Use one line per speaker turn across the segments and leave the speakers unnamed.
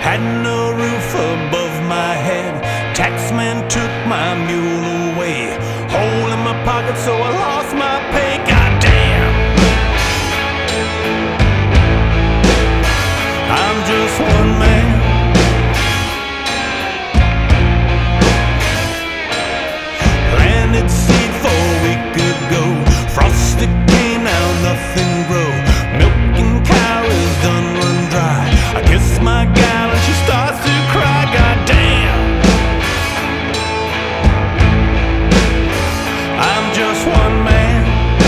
Had no roof above my head. Taxman took my mule away. Hole in my pocket, so I lost my pay. Goddamn, I'm just one man. Planted seed 4 weeks ago. Frosted came, now nothing grow. Milking cow is done run dry. I kiss my gal and she starts to cry. Goddamn, I'm just one man.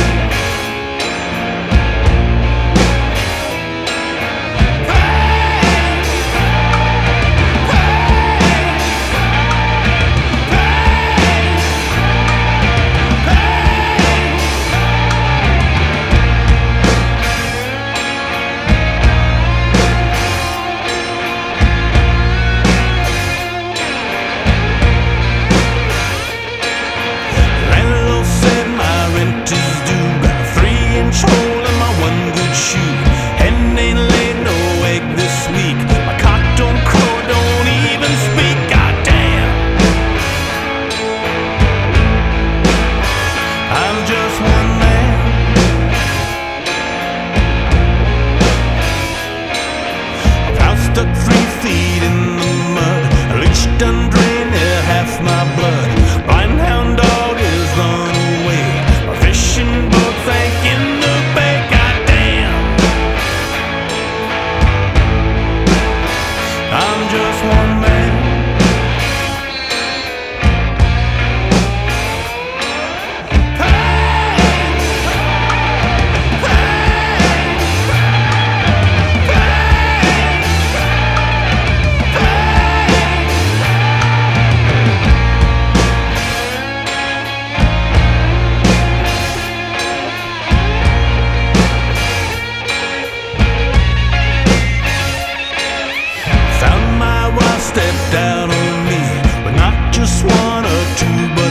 Hole in my one good shoe. Hen ain't laid no egg this week. My cock don't crow, don't even speak. Goddamn, I'm just one man. I've house stuck 3 feet in the mud. A leech done drained half my blood. Blind hound dog is run away. My fishing boat sank in the bay. Goddamn, I'm just one man. Stepped down on me, but not just 1 or 2, but